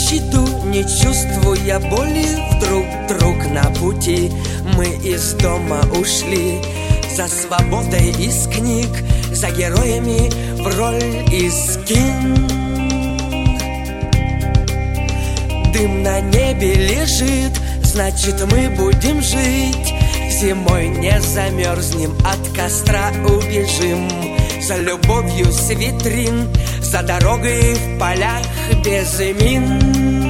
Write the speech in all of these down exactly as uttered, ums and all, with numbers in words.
защиту, не чувствуя боли. Вдруг, друг на пути, мы из дома ушли за свободой из книг, за героями в роль из кин. Дым на небе лежит, значит мы будем жить. Зимой не замерзнем, от костра убежим. За любовью с витрин, за дорогой в полях без мин.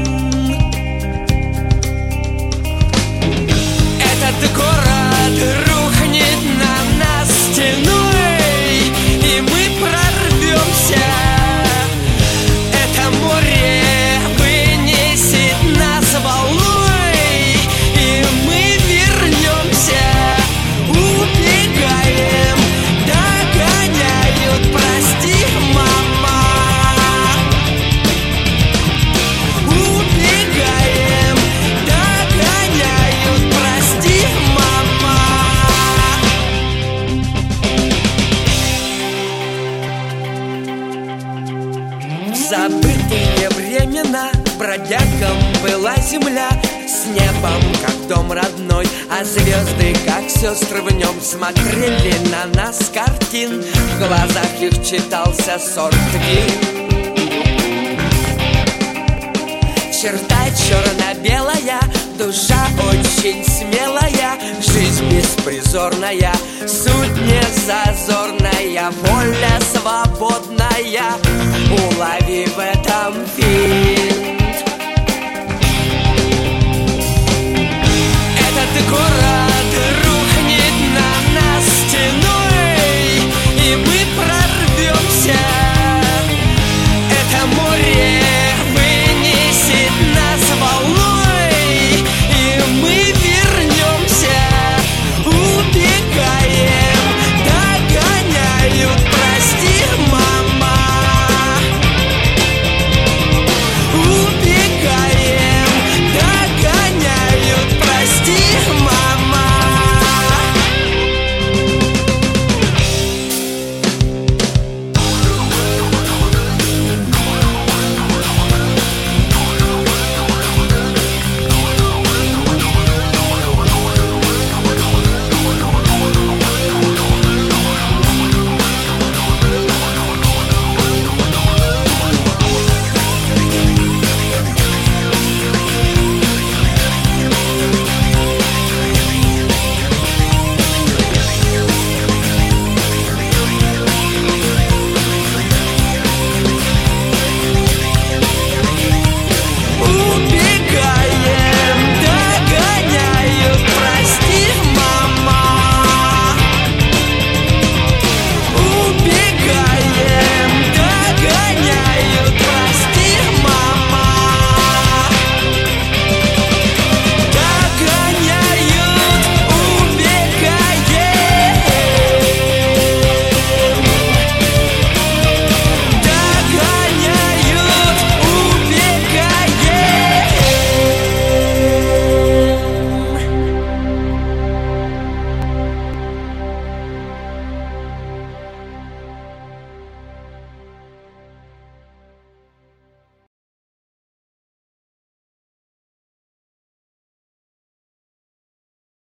Этот город рухнет на нас стеной, и мы прорвемся. Это море вынесет нас волной, и мы вернемся. Убегаем, догоняют, прости, мама. Убегаем, догоняют, прости, мама. В забытые времена бродягам была земля, с небом, как дом родной, а звезды, как сестры в нем, смотрели на нас с картин. В глазах их читался сорт вин. Черта черно-белая, душа очень смелая, жизнь беспризорная, суть незазорная, воля свободная. Улови в этом фильм.